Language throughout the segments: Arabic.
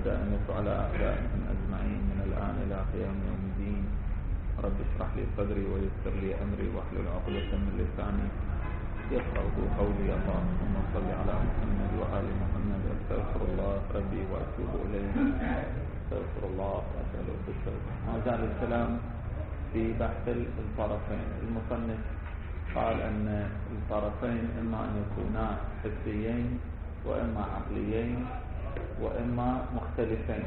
والدائمة على أعدائهم أجمعين من الآن إلى قيام يوم الدين. رب اشرح لي صدري ويسر لي أمري واحلل عقدة من لساني يفقهوا قولي. اللهم صل على محمد وآل محمد. أستغفر الله ربي وأتوب إليه. أستغفر الله وأسأله بالتوبة. ما زال الكلام في بحث الطرفين. المصنف قال أن الطرفين إما أن يكونا حسيين وإما عقليين وإما مختلفين،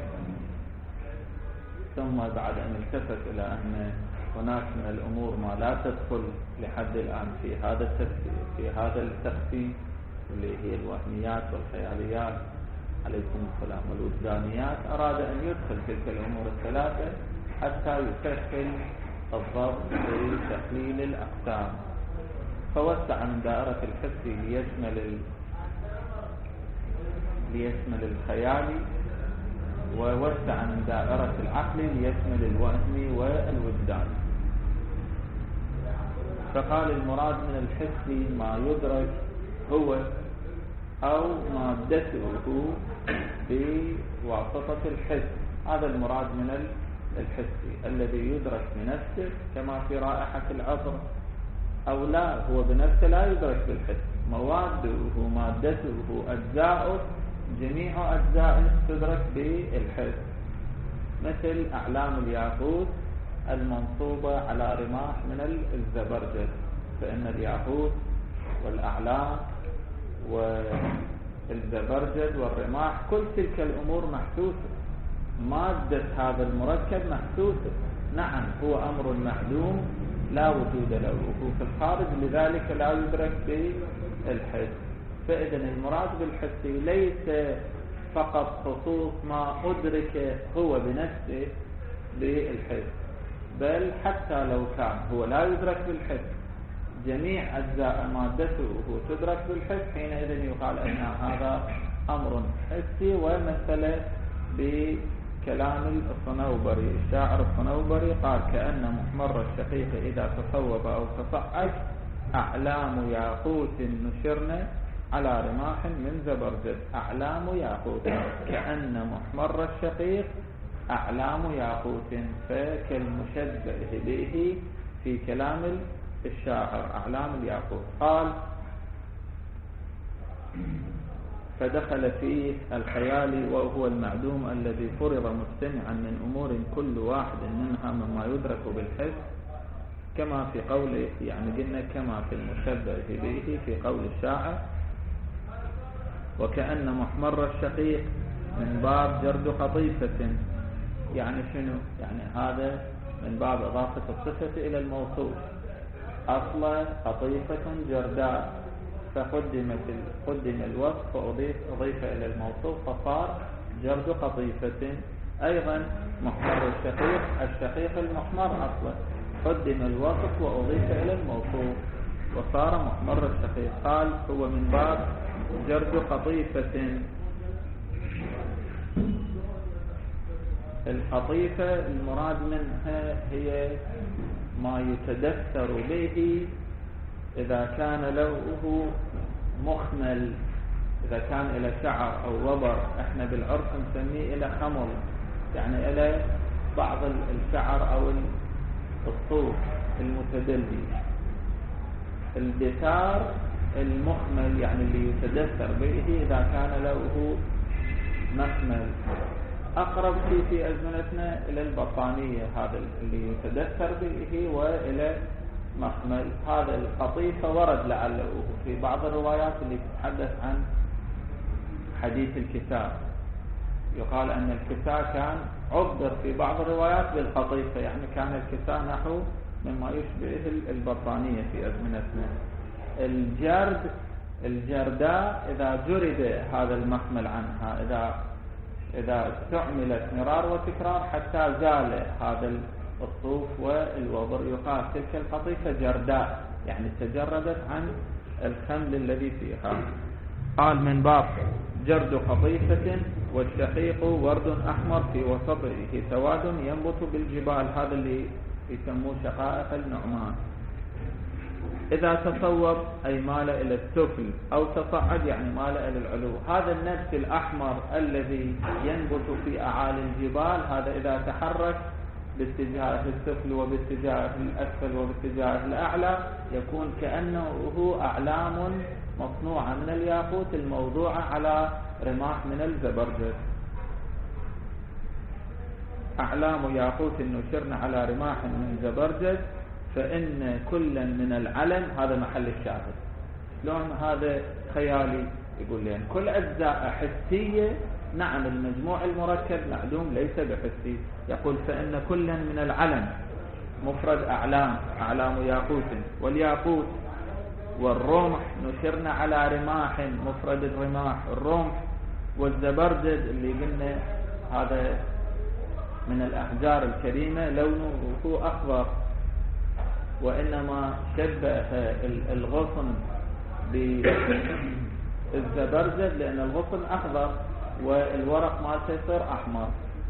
ثم بعد أن التفت إلى أن هناك من الأمور ما لا تدخل لحد الآن في هذا التقسيم اللي هي الوهميات والخياليات عليكم السلام والوجدانيات، أراد أن يدخل تلك الأمور الثلاثة حتى يسهل الضبط بتحليل الأقسام، فوسع من دائرة الحس ليشمل الخيالي، ووسع من دائرة العقل ليشمل الوهمي والوجداني. فقال المراد من الحس ما يدرك هو أو مادته بواسطة الحس، هذا المراد من الحس الذي يدرك بنفسه كما في رائحة العطر، أو لا هو بنفسه لا يدرك بالحس، مادته أجزاؤه جميع أجزائه تدرك بالحس، مثل أعلام الياقوت المنصوبة على رماح من الزبرجد، فإن الياقوت والأعلام والزبرجد والرماح كل تلك الأمور محسوسة، مادة هذا المركب محسوسة. نعم هو أمر معدوم لا وجود له في الخارج، لذلك لا يدرك بالحس. فإذا المراد بالحس ليس فقط خصوص ما أدرك هو بنفسه بالحس، بل حتى لو كان هو لا يدرك بالحس جميع أجزاء مادته تدرك بالحس، حينئذ يقال أن هذا أمر حسي. ومثل بكلام الصنوبري، الشاعر الصنوبري قال: كأن محمر الشقيق إذا تصوب أو تصعد أعلام ياقوت نشرن على رماح من زبرجد. أعلام ياقوت، كأن محمر الشقيق أعلام ياقوت، فكالمشبه به في كلام الشاعر أعلام الياقوت. قال: فدخل فيه الخيال وهو المعدوم الذي فرض مجتمعا من أمور كل واحد منها مما يدرك بالحس، كما في قوله، يعني قلنا كما في المشبه به في قول الشاعر: وكأن محمر الشقيق من باب جرد قطيفة. يعني شنو؟ يعني هذا من باب إضافة الصفة إلى الموصوف. أصل قطيفة جرداء، فقدم الوصف وأضيف إلى الموصوف فصار جرد قطيفة. أيضا محمر الشقيق المحمر أصلا، قدم الوصف وأضيف إلى الموصوف وصار محمر الشقيق. قال: هو من باب جرد قطيفة. القطيفة المراد منها هي ما يتدثر به إذا كان له مخمل، إذا كان إلى شعر أو وبر، احنا بالعرف نسميه إلى خمل، يعني إلى بعض الشعر أو الصوف المتدلي. الدثار المخمل يعني اللي يتدثر به إذا كان له مخمل. أقرب في أزمنتنا إلى البطانية، هذا اللي يتدثر به، وإلى مخمل. هذا القطيفة ورد لعله في بعض الروايات اللي تتحدث عن حديث الكساء، يقال أن الكساء كان عبر في بعض الروايات بالقطيفة، يعني كان الكساء نحو مما يشبه البطانية في أزمنتنا. الجرداء إذا جرد هذا المخمل عنها، إذا استعملت مرار وتكرار حتى زال هذا الصوف والوبر، يقال تلك القطيفة جرداء، يعني تجردت عن الخمل الذي فيها. قال: من باب جرد قطيفة. والشقيق ورد أحمر في وسطه سواد ينبت بالجبال، هذا اللي يسموه شقائق النعمان. إذا تصوب أي مال إلى السفل، أو تصعد يعني مال إلى العلو. هذا النبت الأحمر الذي ينبت في أعالي الجبال، هذا إذا تحرك باتجاه السفل وباتجاه الأسفل وباتجاه الأعلى يكون كأنه أعلام مصنوعة من الياقوت الموضوعة على رماح من الزبرجد. أعلام ياقوت نشرن على رماح من زبرجد، فإن كلا من العلم، هذا محل الشاهد. لون هذا خيالي؟ يقول لي كل أجزاء حسية. نعم، المجموع المركب معلوم ليس بحسي. يقول فإن كلا من العلم مفرد أعلام، أعلام ياقوت، والياقوت والرمح نشرن على رماح، مفرد الرماح الرمح، والزبرجد اللي قلنا هذا من الأحجار الكريمة لونه أخضر، وإنما شبه الغصن بالزبرجد لأن الغصن أخضر والورق مالته يصير أحمر.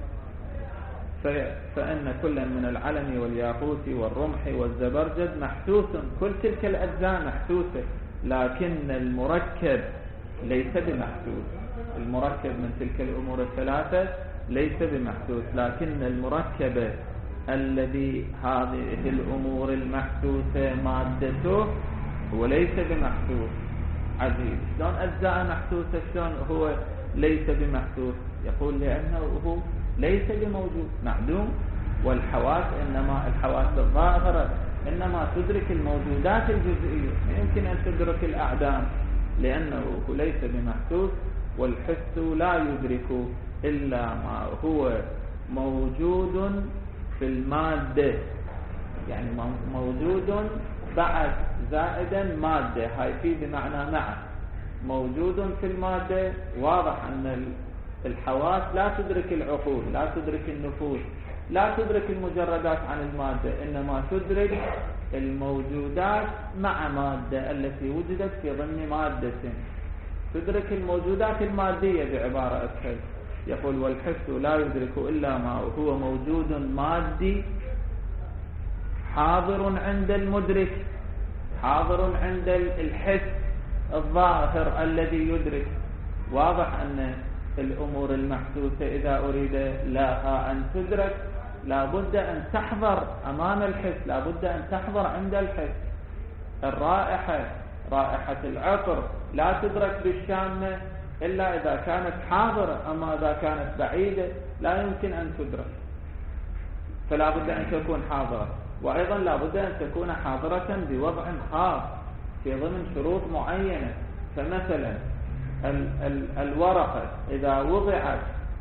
فإن كلا من العلم والياقوت والرمح والزبرجد محسوس، كل تلك الأجزاء محسوسة، لكن المركب ليس بمحسوس. المركب من تلك الأمور الثلاثة ليس بمحسوس، لكن المركب الذي هذه الأمور المحسوسة مادته هو ليس بمحسوس. عجيب، شلون أجزاء محسوسة شلون هو ليس بمحسوس؟ يقول لأنه هو ليس بموجود، معدوم. والحواس إنما الحواس الظاهرة إنما تدرك الموجودات الجزئية، ما يمكن أن تدرك الأعدام لأنه ليس بمحسوس. والحس لا يدرك إلا ما هو موجود في المادة، يعني موجود بعد زائدا مادة، هاي في بمعنى مع، موجود في المادة. واضح أن الحواس لا تدرك العقول، لا تدرك النفوس، لا تدرك المجردات عن المادة، إنما تدرك الموجودات مع مادة التي وجدت في ضمن مادة، تدرك الموجودات المادية بعبارة أسهل. يقول والحس لا يدرك إلا ما هو موجود مادي حاضر عند المدرك، حاضر عند الحس الظاهر الذي يدرك. واضح أن الأمور المحسوسة إذا أريد لها أن تدرك لابد أن تحضر أمام الحس، لابد أن تحضر عند الحس. الرائحة، رائحة العطر لا تدرك بالشامة إلا إذا كانت حاضرة، أما إذا كانت بعيدة لا يمكن أن تدرك، فلا بد أن تكون حاضرة. وأيضا لا بد أن تكون حاضرة بوضع خاص في ضمن شروط معينة. فمثلا الورقة إذا وضعت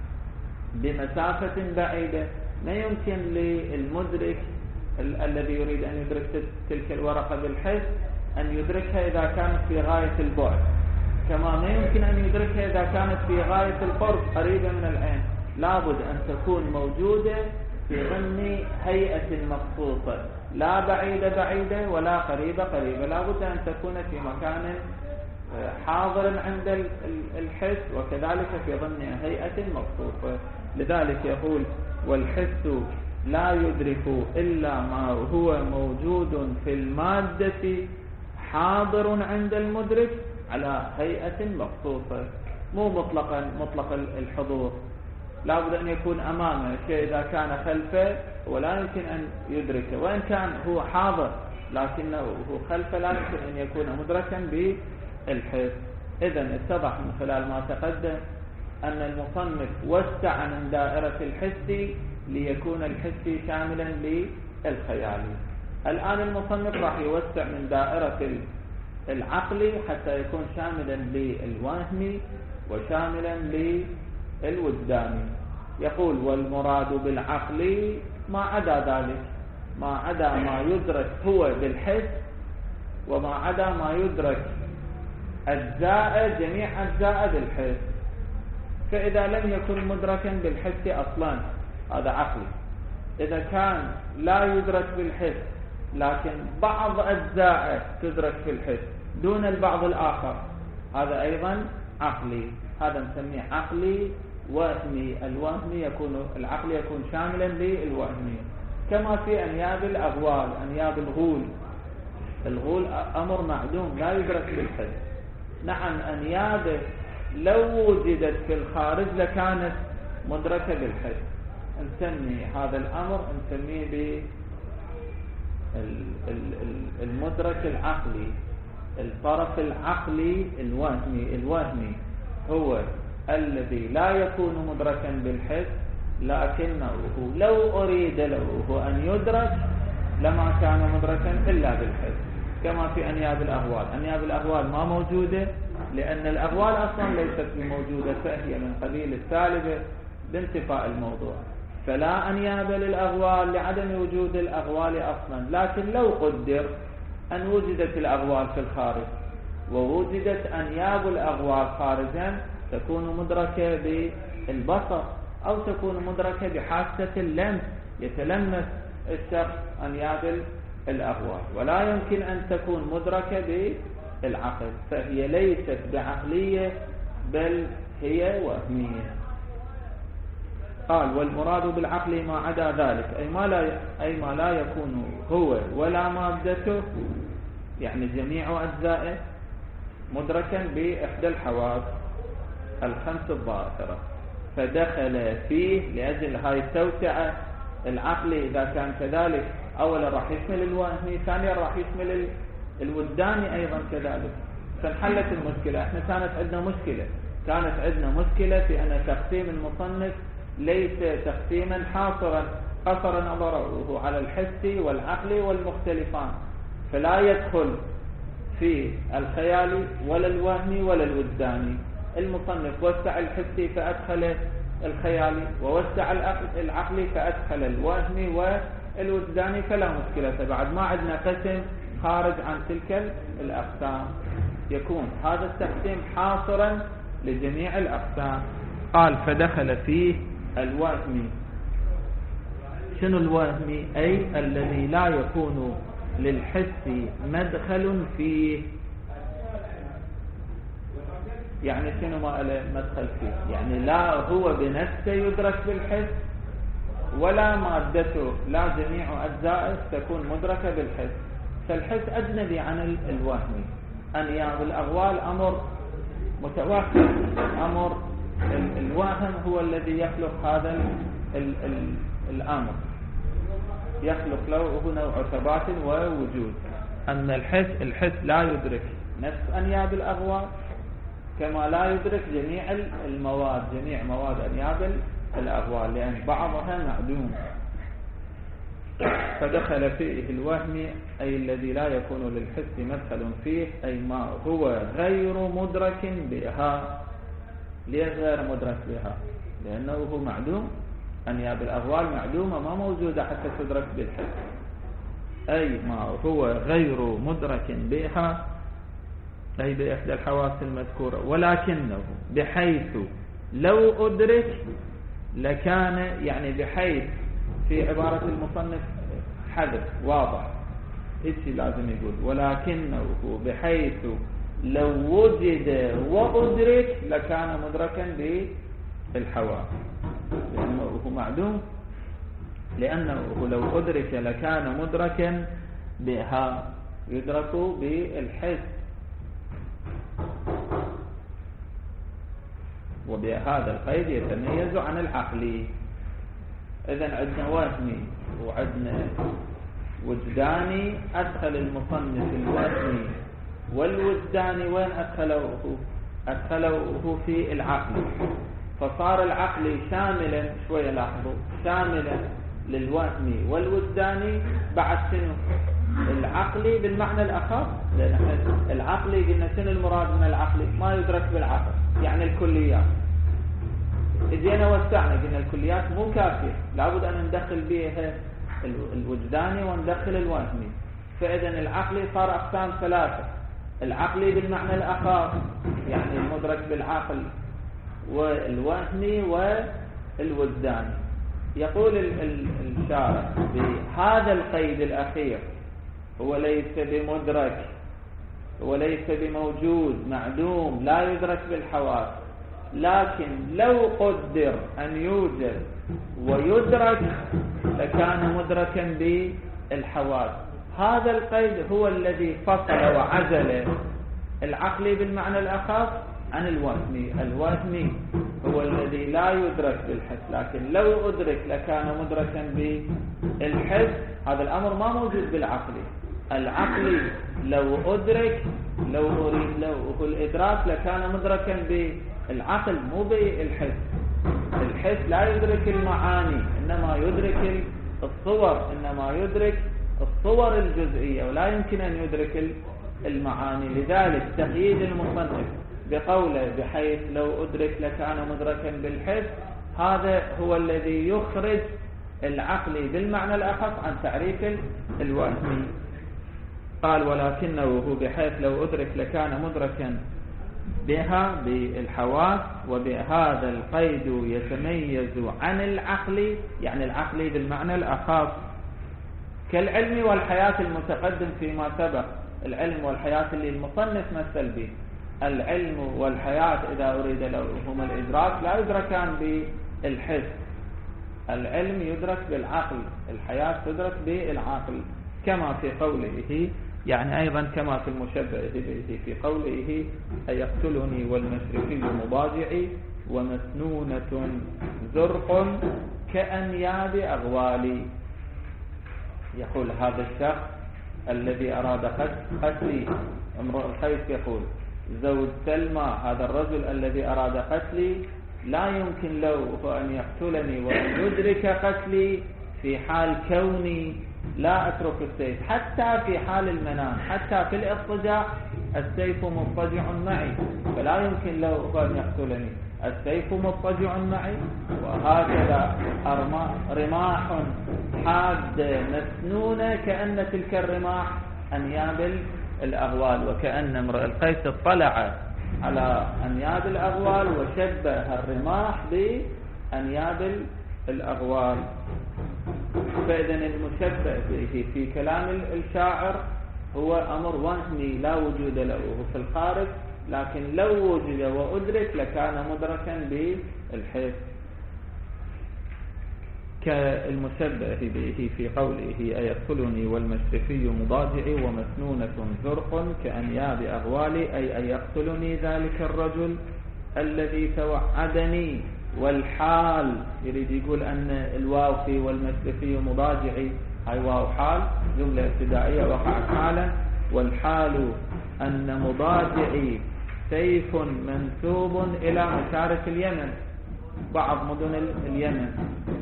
بمسافة بعيدة ما يمكن للمدرك الذي يريد أن يدرك تلك الورقة بالحس أن يدركها إذا كانت في غاية البعد، كما ما يمكن أن يدركها إذا كانت في غاية القرب قريبة من العين. لابد أن تكون موجودة في ضمن هيئة مخصوصة، لا بعيدة ولا قريبة. لابد أن تكون في مكان حاضر عند الحس، وكذلك في ضمن هيئة مخصوصة. لذلك يقول والحس لا يدرك إلا ما هو موجود في المادة حاضر عند المدرك على هيئة مخصوصة، مو مطلق الحضور. لا بد أن يكون أمامه شيء، إذا كان خلفه ولا يمكن أن يدركه، وإن كان هو حاضر لكنه هو خلفه لا يمكن أن يكون مدركا بالحس. إذن اتضح من خلال ما تقدم أن المصنف وسع من دائرة الحس ليكون الحس شاملا للخيال. الآن المصنف راح يوسع من دائرة العقل حتى يكون شاملا للوهم وشاملا للوجدان. يقول والمراد بالعقل ما عدا ذلك، ما عدا ما يدرك هو بالحس، وما عدا ما يدرك جميع أجزاء بالحس. فإذا لم يكن مدركا بالحس أصلا هذا عقلي. إذا كان لا يدرك بالحس لكن بعض أجزاء تدرك في الحس دون البعض الآخر، هذا أيضا عقلي. هذا نسميه عقلي وهمي. العقل يكون شاملا للوهمي، كما في أنياب الأغوال، أنياب الغول الغول أمر معدوم لا يدرك بالحس. نعم أنيابه لو وجدت في الخارج لكانت مدركة بالحس. نسمي هذا الأمر نسميه بالمدرك العقلي، الطرف العقلي الوهمي هو الذي لا يكون مدركا بالحس، لكنه لو أريد له أن يدرك لما كان مدركا إلا بالحس، كما في أنياب الأهوال. أنياب الأهوال ما موجودة لأن الأهوال أصلا ليست بموجودة، فهي من قبيل السالبة بانتفاء الموضوع، فلا أنياب للأغوال لعدم وجود الأغوال أصلا. لكن لو قدر أن وجدت الأغوال في الخارج ووجدت أنياب الأغوال خارجا، تكون مدركة بالبصر أو تكون مدركة بحاسة اللمس، يتلمس الشخص أنياب الأغوال، ولا يمكن أن تكون مدركة بالعقل، فهي ليست بعقلية بل هي وهمية. قال والمراد بالعقل ما عدا ذلك، أي ما لا يكون هو ولا مادته، يعني جميع أجزائه مدركا بإحدى الحواس الخمس الظاهرة، فدخل فيه لأجل هاي التوسعة. العقل إذا كان كذلك أولا راح يشمل الوهمي، ثانيا راح يشمل الوجداني أيضا كذلك، فانحلت المشكلة. احنا كانت عندنا مشكلة في أن تقسيم المصنف ليس تقسيما حاصرا قصر نظره على الحس والعقل والمختلفان، فلا يدخل في الخيالي ولا الوهمي ولا الوجداني. المصنف وسع الحسي فأدخل الخيالي، ووسع العقلي فأدخل الوهمي والوجداني، فلا مشكلة. بعد ما عندنا قسم خارج عن تلك الأقسام، يكون هذا التقسيم حاصرا لجميع الأقسام. قال فدخل فيه الوهمي. شنو الوهمي؟ أي الذي لا يكون للحس مدخل فيه. يعني شنو ما له مدخل فيه؟ يعني لا هو بنفسه يدرك بالحس، ولا مادته لا جميع أجزائه تكون مدركة بالحس، فالحس أجنبي عن الوهمي. أنياب الأغوال أمر متوافق، أمر الوهم هو الذي يخلق هذا الأمر، يخلق له نوع ثبات ووجود. أما الحس لا يدرك نفس أنياب الأغوال، كما لا يدرك جميع المواد، جميع مواد أنياب الأغوال، لأن بعضها معدوم. فدخل فيه الوهم أي الذي لا يكون للحس مدخل فيه، أي ما هو غير مدرك بها. ليه غير مدرك بها؟ لأنه هو معدوم. أنياب الأغوال معدومة ما موجودة حتى تدرك بالحس، أي ما هو غير مدرك بها، أي بإحدى الحواس المذكورة. ولكنه بحيث لو أدرك لكان، يعني بحيث في عبارة المصنف حذف واضح، إيش لازم يقول؟ ولكنه بحيث لو وجد وأدرك لكان مدركا بالحواس، لأنه هو معدوم، لأنه لو أدرك لكان مدركا بها، يدرك بالحس. وبهذا القيد يتميز عن العقلي. إذن عندنا وهمي وعندنا وجداني، أدخل المصنف الوهمي والوجداني وين أدخله في العقل، فصار العقل شاملا، شوية لاحظوا، شاملا للوهمي والوجداني. بعد شنو؟ العقلي بالمعنى الأخص، لأن العقلي قلنا شنو المراد من العقلي؟ ما يدرك بالعقل، يعني الكليات. إجينا وسعنا قلنا الكليات مو كافية، لابد أن ندخل بها الوجداني وندخل الوهمي. فإذا العقلي صار أقسام ثلاثة: العقلي بالمعنى الأخص يعني المدرك بالعقل، والوهمي والوجداني. يقول الشارع بهذا القيد الأخير: هو ليس بمدرك، هو ليس بموجود، معدوم، لا يدرك بالحواس، لكن لو قدر أن يوجد ويدرك لكان مدركا بالحواس. هذا القيد هو الذي فصل وعزل العقلي بالمعنى الأخف عن الوهمي. الوهمي هو الذي لا يدرك بالحس، لكن لو أدرك لكان مدركا بالحس. هذا الأمر ما موجود بالعقلي. العقلي لو أدرك، لو هو الإدراك لكان مدركا بالعقل مو بالحس. الحس لا يدرك المعاني، إنما يدرك الصور، إنما يدرك الصور الجزئية، ولا يمكن أن يدرك المعاني. لذلك تقييد المصنف بقوله بحيث لو أدرك لكان مدركا بالحس، هذا هو الذي يخرج العقلي بالمعنى الأخف عن تعريف الوهمي. قال ولكنه هو بحيث لو أدرك لكان مدركا بها بالحواس، وبهذا القيد يتميز عن العقل، يعني العقل بالمعنى الأخف كالعلم والحياة المتقدم فيما سبق. العلم والحياة اللي المصنف مثل به، العلم والحياة إذا أريد لهم الإدراك لا يدركان بالحس. العلم يدرك بالعقل، الحياة تدرك بالعقل، كما في قوله، يعني أيضا كما في المشبه به في قوله أيقتلني والمشركي مضاجعي ومسنونة زرق كأنياب أغوالي. يقول هذا الشخص الذي أراد قتلي، امرؤ القيس يقول زوج سلمى، هذا الرجل الذي أراد قتلي لا يمكن له أن يقتلني وأن يدرك قتلي في حال كوني لا أترك السيف، حتى في حال المنام، حتى في الاضطجاع السيف مضطجع معي، فلا يمكن له أن يقتلني، السيف مضطجع معي. وهكذا رماح حادة مسنونة كأن تلك الرماح أنياب الأغوال، وكأن امرؤ القيس اطلع على أنياب الأغوال وشبه الرماح بأنياب الأغوال. فإذا المشبه به في كلام الشاعر هو أمر وهمي لا وجود له في الخارج، لكن لو وجد وأدرك لكان مدركا بالحس، كالمشبه به في قوله أيقتلني والمشرفي مضاجعي ومسنونة زرق كأنياب أغوالي، أي أن يقتلني ذلك الرجل الذي توعدني. والحال يريد يقول أن الواو في والمشرفي مضاجعي هاي واو حال، جملة ابتدائية وقعت حالا. والحال أن مضاجعي سيف منسوب إلى مشارق اليمن، بعض مدن اليمن.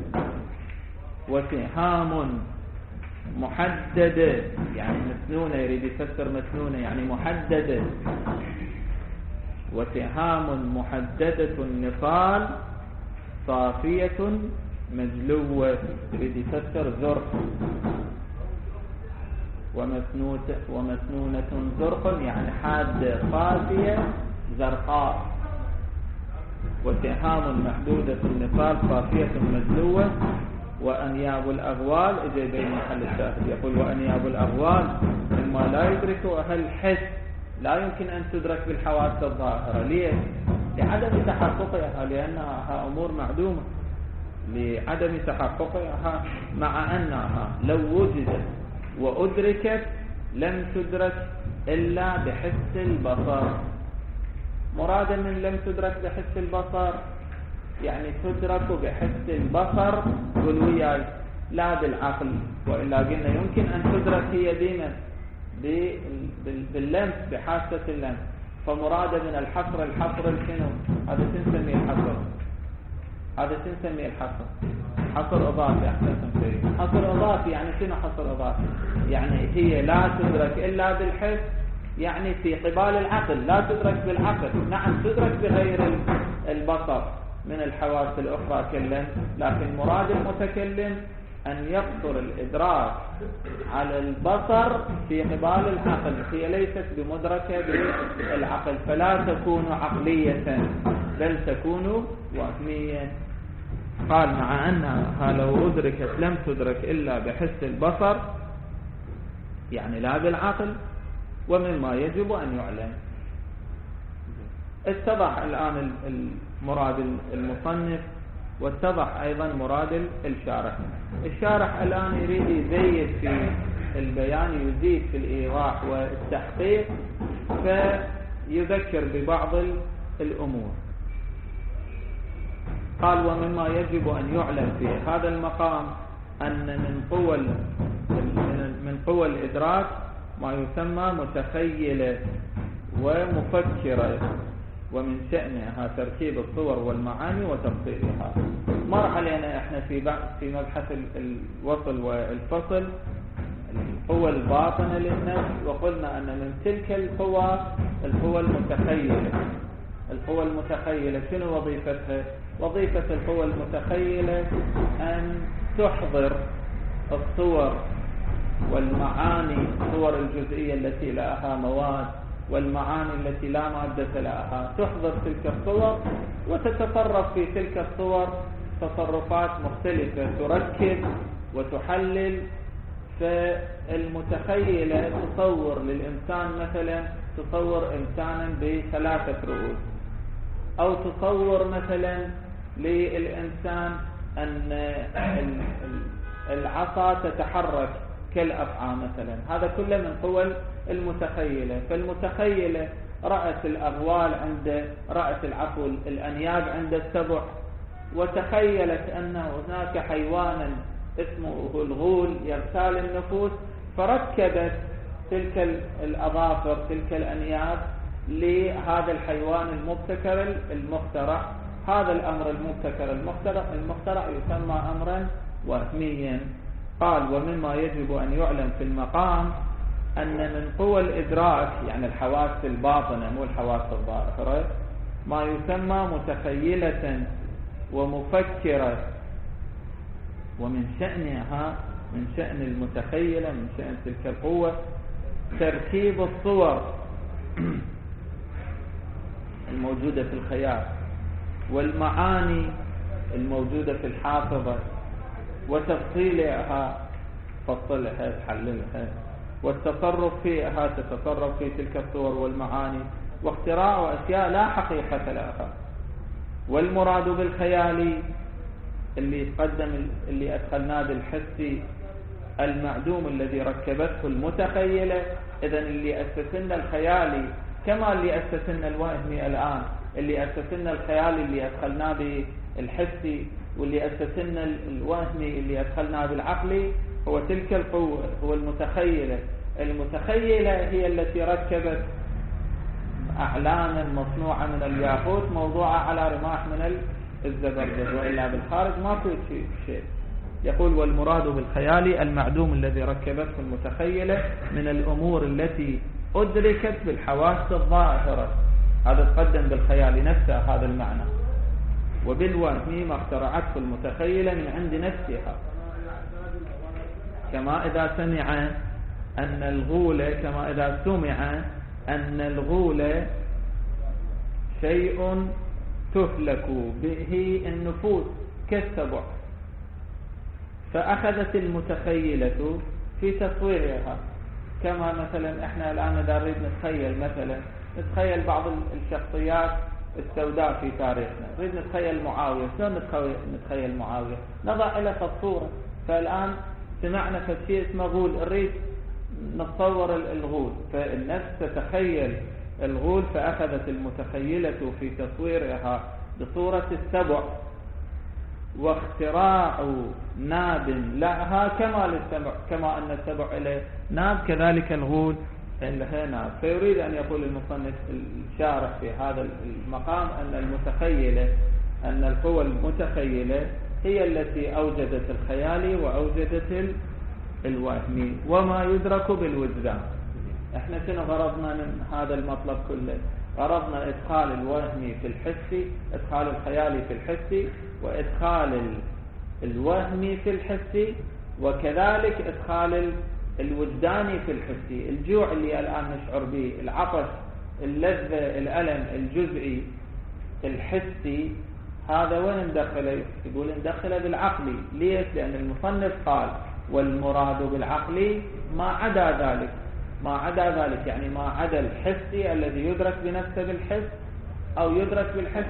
وسهام محددة، يعني مسنونة، يريد يفسر مسنونة يعني محددة. وسهام محددة النصال صافية مجلوة، يريد يفسر زرق. ومسنونة زرق يعني حادة صافية زرقاء. وسهام محدودة النصال صافية مجلوة. وأنياب الأغوال إجي بين محل الشاهد، يقول وأنياب الأغوال مما لا يدركه أهل الحس، لا يمكن أن تدرك بالحواس الظاهرة. ليه؟ لعدم تحققها، لأنها أمور معدومة، لعدم تحققها، مع أنها لو وجدت وأدركت لم تدرك إلا بحس البصر. مرادا من لم تدرك بحس البصر يعني تدرك بحس البصر، قل وياي لا بالعقل، وإلا قلنا يمكن أن تدرك هي ديما باللمس، بحاسة اللمس. فمراد من الحصر شنو؟ هذا تنسمي الحصر، هذا تنسمي الحصر، حصر إضافي. أحسنتم شيء، حصر إضافي يعني شنو حصر إضافي؟ يعني هي لا تدرك إلا بالحس، يعني في قبال العقل، لا تدرك بالعقل. نعم تدرك بغير البصر من الحواس الأخرى كلها، لكن مراد المتكلم أن يقصر الإدراك على البصر في قبال العقل، هي ليست بمدركة بالعقل، فلا تكون عقلية بل تكون وهمية. قال مع أنها لو أدركت لم تدرك إلا بحس البصر، يعني لا بالعقل، ومما يجب أن يعلم. اتضح الآن المراد المصنف، واتضح أيضا مراد الشارح. الشارح الآن يريد يزيد في البيان يزيد في الإيضاح والتحقيق فيذكر ببعض الأمور. قال ومما يجب أن يعلم في هذا المقام أن من قوى الإدراك ما يسمى متخيلة ومفكرة، ومن شأنها تركيب الصور والمعاني وتفصيلها. مر علينا احنا في مبحث الوصل والفصل القوى الباطنة للنفس، وقلنا أن من تلك القوى المتخيلة شنو وظيفتها؟ وظيفة القوى المتخيلة أن تحضر الصور والمعاني، الصور الجزئية التي لها مواد والمعاني التي لا مادة لها، تحضر تلك الصور وتتصرف في تلك الصور تصرفات مختلفة، تركب وتحلل. فالمتخيلة تصور للإنسان مثلا، تصور إنسانا بثلاثة رؤوس، أو تصور مثلا للإنسان أن العصا تتحرك كالأفعى مثلا. هذا كله من قوى المتخيلة. فالمتخيلة رأت الأغوال رأت الأنياب عند السبع، وتخيلت أن هناك حيوانا اسمه الغول يغتال النفوس، فركبت تلك الأظافر تلك الأنياب لهذا الحيوان المبتكر المخترع. هذا الأمر المبتكر المخترع يسمى أمرا وهميا. قال ومما يجب أن يعلم في المقام أن من قوى الإدراك، يعني الحواس الباطنة مو الحواس الظاهرة، ما يسمى متخيلة ومفكرة، ومن شأنها، من شأن المتخيلة، من شأن تلك القوة تركيب الصور الموجودة في الخيال والمعاني الموجودة في الحافظة وتفصيلها، تفصلها تحللها، والتصرف فيها، تتصرف في تلك الصور والمعاني، واختراع أشياء لا حقيقة لها. والمراد بالخيالي اللي أدخلناه بالحسي المعدوم الذي ركبته المتخيلة. إذن اللي أسسنا الخيالي كما اللي أسسنا الوهمي الآن، اللي أسسنا الخيالي اللي أدخلناه بالحسي، واللي أسسنا الوهمي اللي أدخلناه بالعقلي، هو تلك القوة، هو المتخيلة. المتخيلة هي التي ركبت أعلانا مصنوعة من الياقوت موضوعة على رماح من الزبرجد، وإلا بالخارج ما في شيء. يقول والمراد بالخيال المعدوم الذي ركبته المتخيلة من الأمور التي أدركت بالحواس الظاهرة. هذا تقدم بالخيال نفسه هذا المعنى. وبالوهم ما اخترعته المتخيلة من عند نفسها، كما إذا سمع أن الغول شيء تهلك به النفوس كالسبع، فأخذت المتخيلة في تصويرها. كما مثلا احنا الآن إذا نريد نتخيل بعض الشخصيات السوداء في تاريخنا، نريد نتخيل معاوية، شلون نتخيل معاوية؟ نضع له الصورة. فالآن سمعنا شيء اسمه غول، نريد نتصور الغول، فالنفس تتخيل الغول، فأخذت المتخيلة في تصويرها بصورة السبع، واختراع ناب لها كما أن السبع إليه ناب، كذلك الغول له ناب. فيريد أن يقول المصنف الشارح في هذا المقام أن القوى المتخيلة هي التي أوجدت الخيالي وأوجدت الوهمي، وما يدرك بالوجدان. احنا شنو غرضنا من هذا المطلب كله؟ غرضنا إدخال الوهمي في الحسي، إدخال الخيالي في الحسي، وإدخال الوهمي في الحسي، وكذلك إدخال الوجداني في الحسي. الجوع اللي الآن نشعر به، العطش، اللذة، الألم الجزئي الحسي، هذا وين ندخله؟ يقول ندخله بالعقلي. ليش؟ لأن المصنف قال والمراد بالعقلي ما عدا ذلك، يعني ما عدا الحسي الذي يدرك بنفسه بالحس، أو يدرك بالحس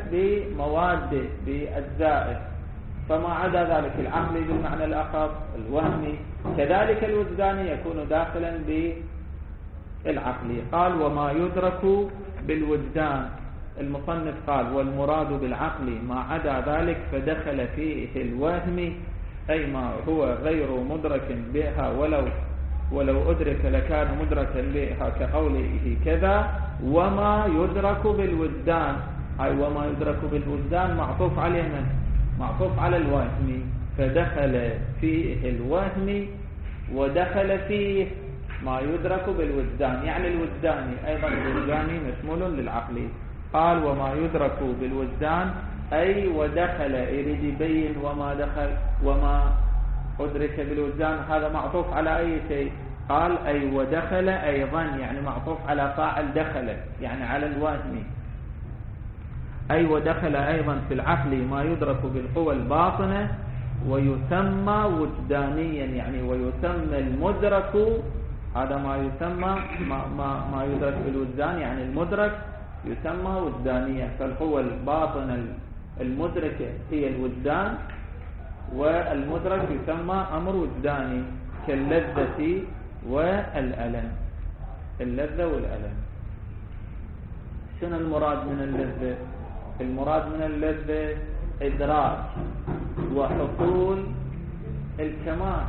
بمواده بأجزائه. فما عدا ذلك العقلي بالمعنى الأخص، الوهمي كذلك الوجداني يكون داخلا بالعقلي. قال وما يدرك بالوجدان، المصنف قال والمراد بالعقل ما عدا ذلك فدخل فيه الوهم، أي ما هو غير مدرك بها ولو أدرك لكان مدركا بها كقوله كذا. وما يدرك بالوجدان، أي وما يدرك بالوجدان معطوف عليه من؟ معطوف على الوهم، فدخل فيه الوهم ودخل فيه ما يدرك بالوجدان، يعني الوجداني أيضا الوجداني مشمول للعقل. قال وما يدرك بالوجدان أي ودخل، يريد يبين وما أدرك بالوجدان هذا معطوف على أي شيء؟ قال أي ودخل أيضا، يعني معطوف على فاعل دخل، يعني على الوهم. أي ودخل أيضا في العقل ما يدرك بالقوى الباطنة ويسمى وجدانيا، يعني ويسمى المدرك، هذا ما يسمى ما يدرك بالوجدان، يعني المدرك يسمى وجدانيا. فالقوى الباطنة المدركة هي الوجدان، والمدرك يسمى أمر وجداني كاللذة والألم. اللذة والألم. شنو المراد من اللذة؟ المراد من اللذة إدراك وحصول الكمال.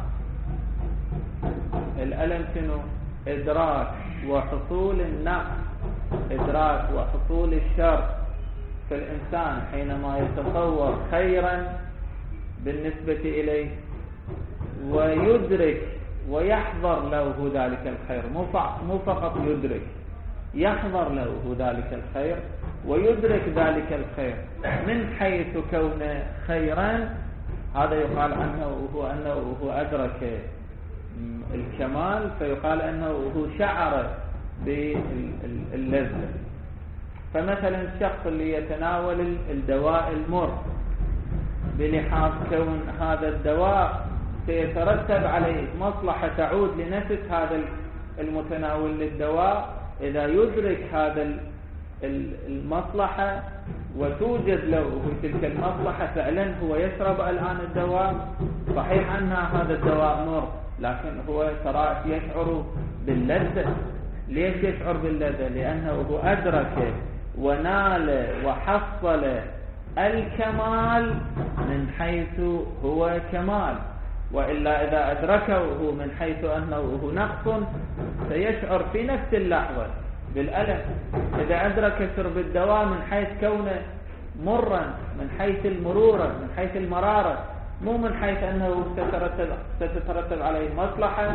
الألم شنو؟ إدراك وحصول النقص، إدراك وحصول الشر. فالإنسان حينما يتصور خيرا بالنسبة إليه ويدرك ويحضر له ذلك الخير، مو فقط يدرك، يحضر له ذلك الخير ويدرك ذلك الخير من حيث كونه خيرا، هذا يقال عنه أنه هو أدرك الكمال، فيقال أنه هو شعر باللذة. فمثلا الشخص اللي يتناول الدواء المر بلحاظ كون هذا الدواء سيترتب عليه مصلحة تعود لنفس هذا المتناول للدواء، إذا يدرك هذا المصلحة وتوجد له تلك المصلحة فعلا هو يشرب الآن الدواء. صحيح أن هذا الدواء مر، لكن هو ترى يشعر باللذة. ليش يشعر باللذة؟ لأنه أدرك ونال وحصل الكمال من حيث هو كمال، وإلا إذا أدركه من حيث أنه نقص سيشعر في نفس اللحظة بالألم. إذا أدرك شرب الدواء من حيث كونه مرا، من حيث المرورة، من حيث المرارة، مو من حيث أنه ستترتب عليه مصلحة،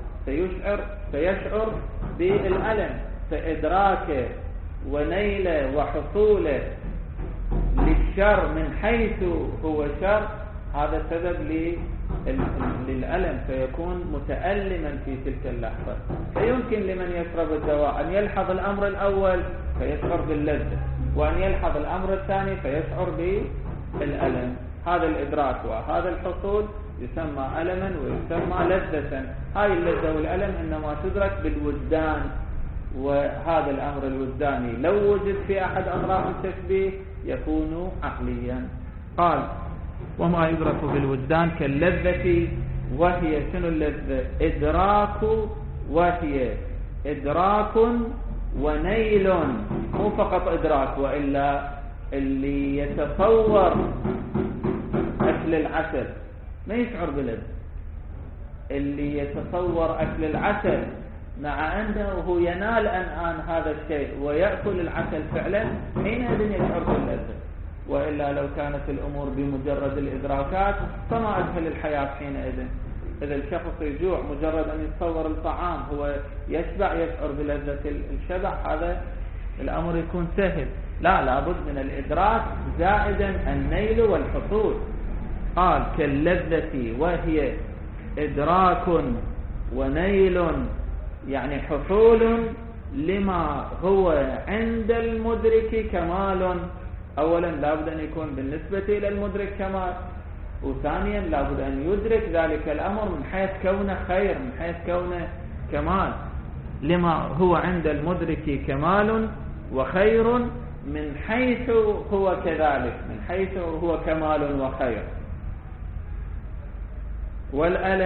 سيشعر بالألم. فإدراكه ونيله وحصوله للشر من حيث هو شر، هذا سبب للألم، فيكون متألما في تلك اللحظة. فيمكن لمن يشرب الدواء أن يلحظ الأمر الأول فيشعر باللذة، وأن يلحظ الأمر الثاني فيشعر بالألم. هذا الإدراك وهذا الحصول يسمى ألما ويسمى لذة. هاي اللذة والألم إنما تدرك بالوجدان، وهذا الأمر الوجداني لو وجد في أحد أطراف التشبيه يكون عقليا. قال وما يدرك بالوجدان كاللذة، وهي شنو اللذة؟ إدراك، وهي إدراك ونيل، مو فقط إدراك، وإلا اللي يتصور أكل العسل ما يشعر بلذة. اللي يتصور أكل العسل مع أنه ينال الآن هذا الشيء ويأكل العسل فعلا، حينئذ يشعر باللذة. وإلا لو كانت الأمور بمجرد الإدراكات فما أسهل الحياة حينئذ. إذا الشخص يجوع مجرد أن يتصور الطعام هو يشبع، يشعر بلذة الشبع، هذا الأمر يكون سهل. لا، لابد من الإدراك زائدا النيل والحصول. قال كاللذة، وهي إدراك ونيل، يعني حصول لما هو عند المدرك كمال. أولا لابد أن يكون بالنسبة إلى المدرك كمال، وثانيا لابد أن يدرك ذلك الأمر من حيث كونه خير، من حيث كونه كمال. لما هو عند المدرك كمال وخير من حيث هو كذلك، من حيث هو كمال وخير. والألم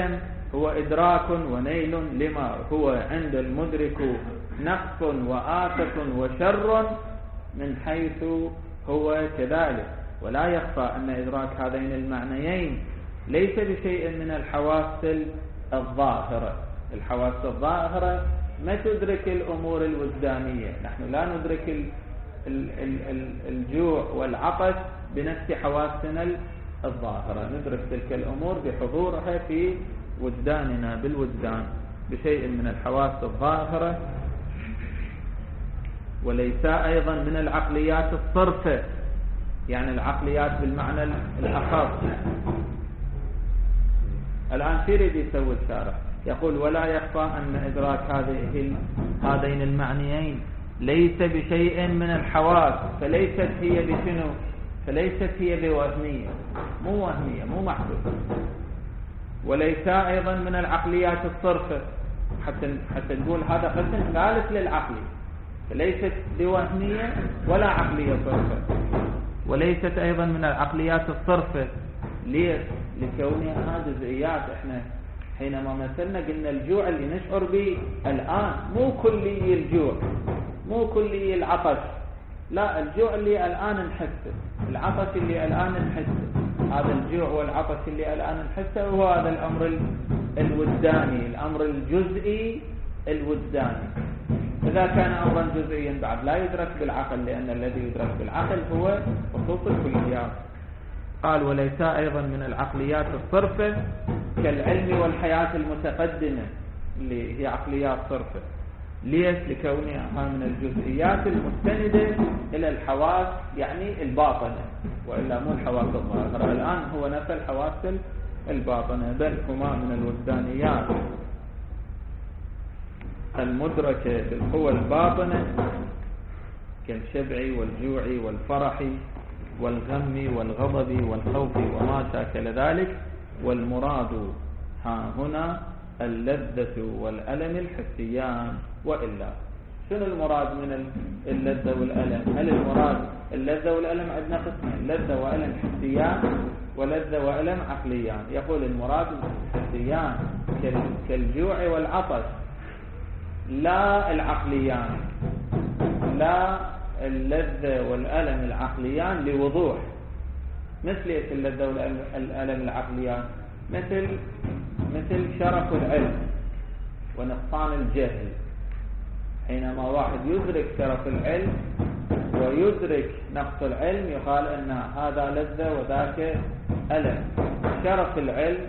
هو إدراك ونيل لما هو عند المدرك نقص وآفة وشر من حيث هو كذلك. ولا يخفى أن إدراك هذين المعنيين ليس بشيء من الحواس الظاهرة. الحواس الظاهرة ما تدرك الأمور الوجدانية. نحن لا ندرك الجوع والعطش بنفس حواسنا الظاهرة، ندرك تلك الأمور بحضورها في وجداننا بالوجدان بشيء من الحواس الظاهرة. وليس أيضا من العقليات الصرفة، يعني العقليات بالمعنى الأخص. الآن في يريد يسوي الشارح، يقول ولا يخفى أن إدراك هذين المعنيين ليس بشيء من الحواس، فليست هي بشنو؟ فليست هي بوهمية، مو وهمية، مو محدودة. وليس أيضا من العقليات الصرفة، حتى نقول هذا قسم ثالث للعقل، فليست بوهمية ولا عقلية صرفة. وليست أيضا من العقليات الصرفة. ليش؟ لكونها جزئيات. احنا حينما مثلنا قلنا الجوع اللي نشعر به الآن مو كلي الجوع، مو كلي العطش، لا، الجوع اللي الآن نحسه، العطش اللي الآن نحسه، هذا الجوع والعطش اللي الآن نحسه هو هذا الأمر الوجداني، الأمر الجزئي الوجداني. إذا كان أمرا جزئيا بعد لا يدرك بالعقل، لأن الذي يدرك بالعقل هو خصوص الكليات. قال وليس أيضا من العقليات الصرفة كالعلم والحياة المتقدمة اللي هي عقليات صرفة. ليش؟ لكونها من الجزئيات المستندة إلى الحواس، يعني الباطنة، وإلا مو الحواس الظاهرة. الآن هو نفى الحواس الباطنة، بل هما من الوجدانيات المدركة بالقوى الباطنة كالشبع والجوع والفرح والغم والغضب والخوف وما شاكل ذلك. والمراد ها هنا اللذة والألم الحسيان. وإلا شنو المراد من اللذة والألم؟ هل المراد اللذة والألم؟ عندنا قسمين، لذة وألم حسيان ولذة وألم عقليان. يقول المراد الحسيان كالجوع والعطش، لا العقليان، لا اللذة والألم العقليان لوضوح. مثل اللذة والألم العقليان مثل شرف العلم ونقصان الجهل. حينما واحد يدرك شرف العلم ويدرك نقص العلم يقال أن هذا لذة وذاك ألم. شرف العلم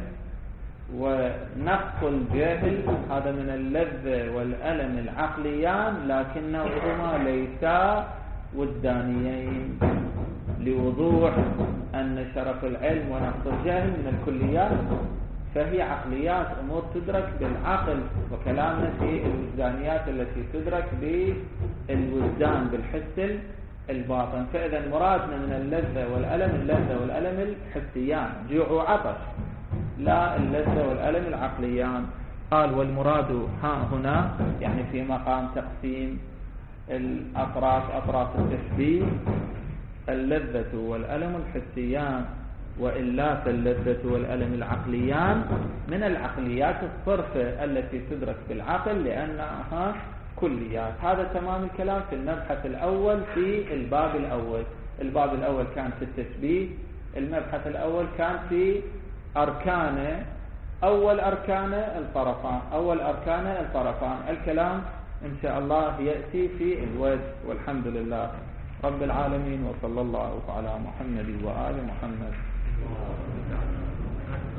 ونقص الجهل هذا من اللذة والألم العقليان، لكنهما ليسا وجدانيين، لوضوح أن شرف العلم ونقص الجهل من الكليات، فهي عقليات أمور تدرك بالعقل. وكلامنا في الوجدانيات التي تدرك بالوجدان بالحس الباطن. فإذا مرادنا من اللذة والألم اللذة والألم الحسيان، جوع وعطش، لا اللذة والألم العقليان. قال والمراد ها هنا يعني في مقام تقسيم الأطراف، أطراف التشبيه، اللذة والألم الحسيان. وإلا فاللذة والألم العقليان من العقليات الصرفة التي تدرك بالعقل لأنها كليات. هذا تمام الكلام في المبحث الأول في الباب الأول. الباب الأول كان في التشبيه، المبحث الأول كان في أركان، أول أركان الطرفان، أول أركان الطرفان. الكلام إن شاء الله يأتي في الوجه. والحمد لله رب العالمين، وصلى الله على محمد وآل محمد.